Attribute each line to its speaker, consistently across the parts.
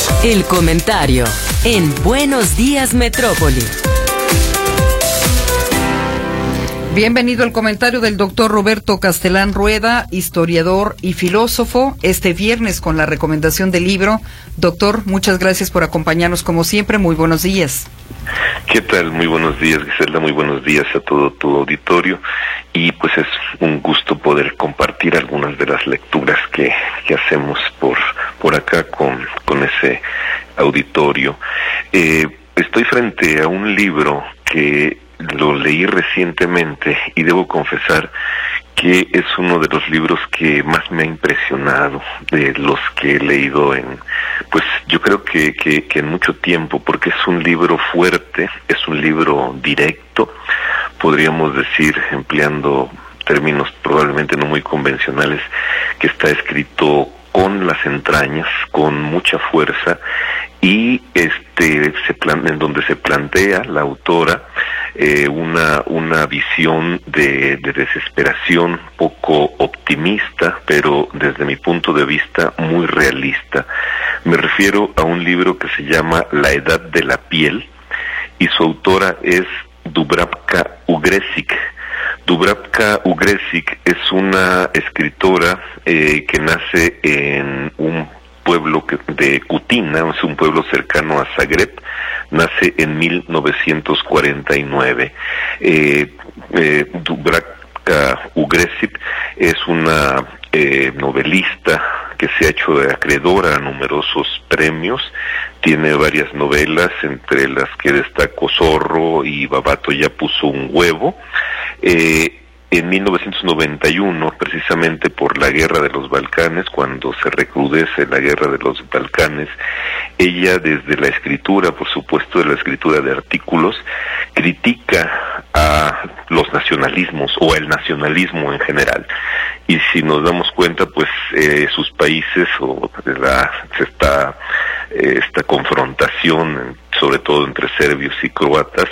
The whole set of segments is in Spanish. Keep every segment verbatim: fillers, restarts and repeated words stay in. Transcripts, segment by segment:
Speaker 1: El comentario en Buenos Días Metrópoli.
Speaker 2: Bienvenido al comentario del doctor Roberto Castelán Rueda, historiador y filósofo, este viernes con la recomendación del libro. Doctor, muchas gracias por acompañarnos como siempre. Muy buenos días.
Speaker 3: ¿Qué tal? Muy buenos días, Griselda. Muy buenos días a todo tu auditorio. Y pues es un gusto poder compartir algunas de las lecturas que, que hacemos por, por acá con, con ese auditorio. Eh, estoy frente a un libro que lo leí recientemente y debo confesar que es uno de los libros que más me ha impresionado de los que he leído en, pues yo creo que, que, que en mucho tiempo, porque es un libro fuerte, es un libro directo, podríamos decir, empleando términos probablemente no muy convencionales, que está escrito con las entrañas, con mucha fuerza, y este se plan, en donde se plantea la autora eh, una una visión de, de desesperación poco optimista, pero desde mi punto de vista muy realista. Me refiero a un libro que se llama La Edad de la Piel, y su autora es Dubravka Ugresic. Dubravka Ugresic es una escritora eh, que nace en un pueblo que, de Kutina, es un pueblo cercano a Zagreb, nace en mil novecientos cuarenta y nueve. Eh, eh, Dubravka Ugresic es una eh, novelista que se ha hecho acreedora a numerosos premios, tiene varias novelas, entre las que destacó Zorro y Babato ya puso un huevo. Eh, en mil novecientos noventa y uno, precisamente por la guerra de los Balcanes, cuando se recrudece la guerra de los Balcanes, ella desde la escritura, por supuesto de la escritura de artículos, critica a los nacionalismos o el nacionalismo en general. Y si nos damos cuenta, pues eh, sus países o la, esta, eh, esta confrontación, sobre todo entre serbios y croatas,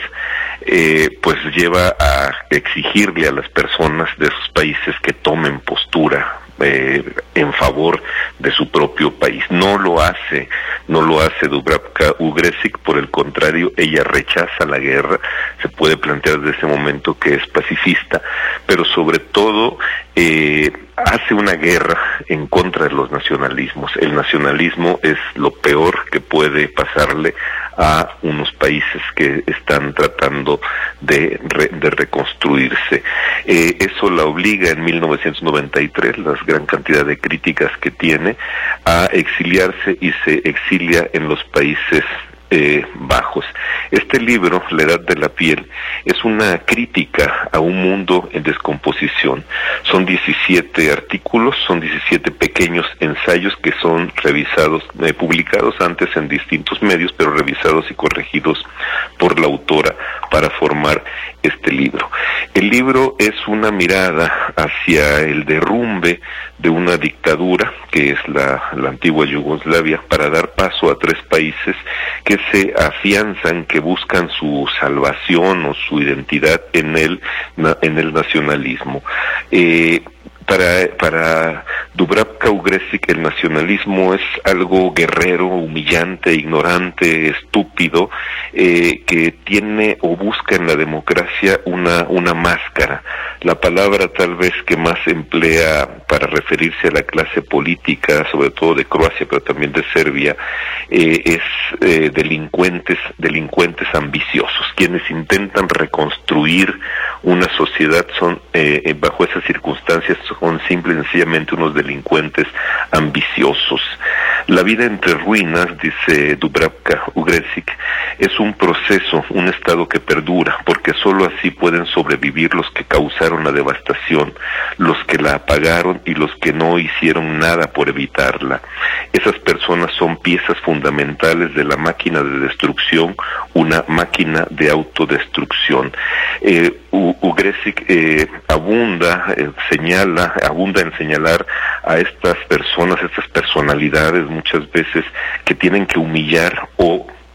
Speaker 3: eh, pues lleva a exigirle a las personas de esos países que tomen postura eh, en favor de su propio país. No lo hace, no lo hace Dubravka Ugresic, por el contrario, ella rechaza la guerra, se puede plantear desde ese momento que es pacifista, pero sobre todo eh, hace una guerra en contra de los nacionalismos. El nacionalismo es lo peor que puede pasarle a unos países que están tratando de, re, de reconstruirse. Eh, eso la obliga en mil novecientos noventa y tres, la gran cantidad de críticas que tiene, a exiliarse, y se exilia en los Países Eh, bajos. Este libro, La Edad de la Piel, es una crítica a un mundo en descomposición. Son diecisiete artículos, son diecisiete pequeños ensayos que son revisados, eh, publicados antes en distintos medios, pero revisados y corregidos por la autora para formar este libro. El libro es una mirada hacia el derrumbe de una dictadura, que es la, la antigua Yugoslavia, para dar paso a tres países que se afianzan, que buscan su salvación o su identidad en el, en el nacionalismo. Eh, Para, para Dubravka Ugresic, el nacionalismo es algo guerrero, humillante, ignorante, estúpido, eh, que tiene o busca en la democracia una, una máscara. La palabra tal vez que más emplea para referirse a la clase política, sobre todo de Croacia, pero también de Serbia, eh, es eh, delincuentes, delincuentes ambiciosos. Quienes intentan reconstruir una sociedad son, eh, bajo esas circunstancias, son simple y sencillamente unos delincuentes ambiciosos. La vida entre ruinas, dice Dubravka Ugresic, es un proceso, un estado que perdura, porque sólo así pueden sobrevivir los que causaron la devastación, los que la apagaron y los que no hicieron nada por evitarla. Esas personas son piezas fundamentales de la máquina de destrucción, una máquina de autodestrucción. Eh, Ugresic eh, abunda, eh, señala, abunda en señalar a estas personas, estas personalidades muchas veces que tienen que humillar o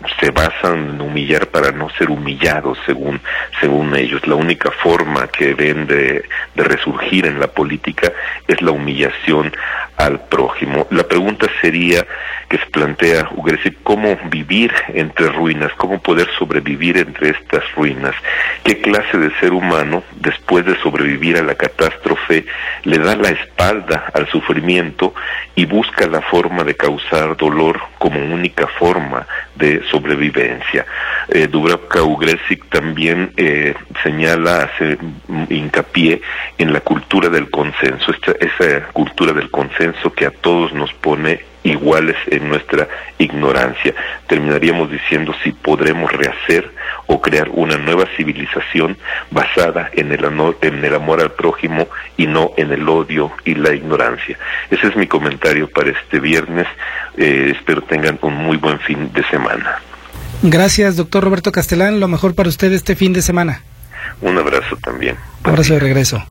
Speaker 3: se basan en humillar para no ser humillados, según según ellos. La única forma que ven de, de resurgir en la política es la humillación al prójimo. La pregunta sería, que se plantea Ugresic, ¿cómo vivir entre ruinas? ¿Cómo poder sobrevivir entre estas ruinas? ¿Qué clase de ser humano, después de sobrevivir a la catástrofe, le da la espalda al sufrimiento y busca la forma de causar dolor como única forma de sobrevivencia? Eh, Dubravka Ugresic también eh, señala, hace hincapié en la cultura del consenso, esta, esa cultura del consenso que a todos nos pone iguales en nuestra ignorancia. Terminaríamos diciendo si podremos rehacer o crear una nueva civilización basada en el, amor, en el amor al prójimo y no en el odio y la ignorancia. Ese es mi comentario para este viernes. Eh, espero tengan un muy buen fin de semana.
Speaker 4: Gracias, doctor Roberto Castelán. Lo mejor para usted este fin de semana.
Speaker 3: Un abrazo también.
Speaker 4: Un abrazo de regreso.